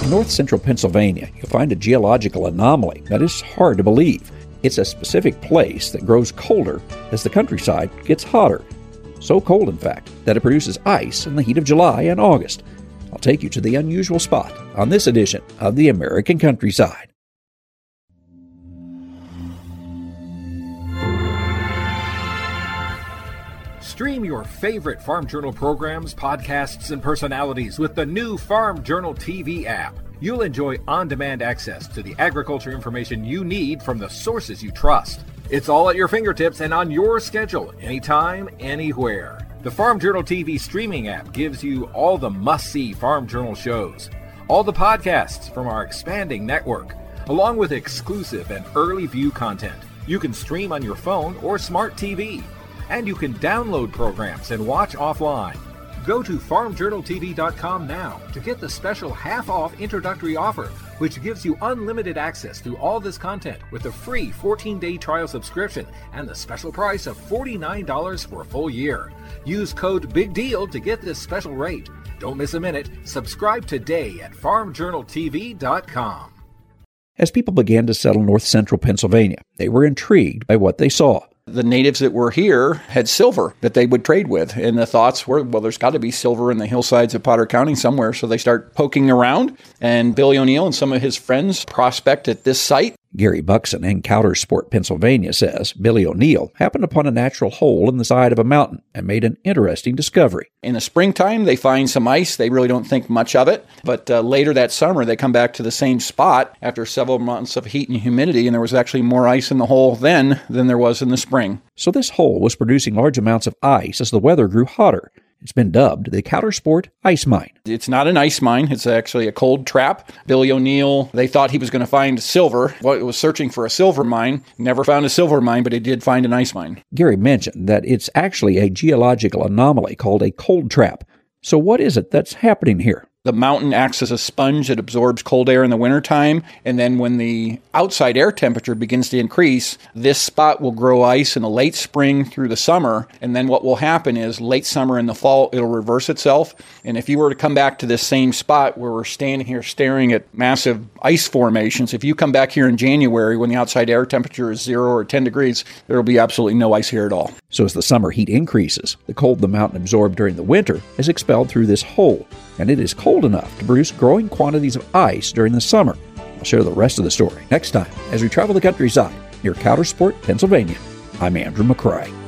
In north-central Pennsylvania, you'll find a geological anomaly that is hard to believe. It's a specific place that grows colder as the countryside gets hotter. So cold, in fact, that it produces ice in the heat of July and August. I'll take you to the unusual spot on this edition of the American Countryside. Stream your favorite Farm Journal programs, podcasts, and personalities with the new Farm Journal TV app. You'll enjoy on-demand access to the agriculture information you need from the sources you trust. It's all at your fingertips and on your schedule, anytime, anywhere. The Farm Journal TV streaming app gives you all the must-see Farm Journal shows, all the podcasts from our expanding network, along with exclusive and early view content. You can stream on your phone or smart TV. And you can download programs and watch offline. Go to farmjournaltv.com now to get the special half-off introductory offer, which gives you unlimited access to all this content with a free 14-day trial subscription and the special price of $49 for a full year. Use code BIGDEAL to get this special rate. Don't miss a minute. Subscribe today at farmjournaltv.com. As people began to settle north-central Pennsylvania, they were intrigued by what they saw. The natives that were here had silver that they would trade with. And the thoughts were, well, there's got to be silver in the hillsides of Potter County somewhere. So they start poking around. And Billy O'Neill and some of his friends prospect at this site. Gary Buxton in Coudersport, Pennsylvania says Billy O'Neill happened upon a natural hole in the side of a mountain and made an interesting discovery. In the springtime, they find some ice. They really don't think much of it. But later that summer, they come back to the same spot after several months of heat and humidity, and there was actually more ice in the hole then than there was in the spring. So this hole was producing large amounts of ice as the weather grew hotter. It's been dubbed the Coudersport Ice Mine. It's not an ice mine. It's actually a cold trap. Billy O'Neill, they thought he was going to find silver. Well, it was searching for a silver mine. Never found a silver mine, but he did find an ice mine. Gary mentioned that it's actually a geological anomaly called a cold trap. So what is it that's happening here? The mountain acts as a sponge that absorbs cold air in the wintertime, and then when the outside air temperature begins to increase, this spot will grow ice in the late spring through the summer, and then what will happen is late summer and the fall, it'll reverse itself. And if you were to come back to this same spot where we're standing here staring at massive ice formations, if you come back here in January when the outside air temperature is 0 or 10 degrees, there will be absolutely no ice here at all. So as the summer heat increases, the cold the mountain absorbed during the winter is expelled through this hole, and it is cold enough to produce growing quantities of ice during the summer. I'll share the rest of the story next time as we travel the countryside near Coudersport, Pennsylvania. I'm Andrew McCrae.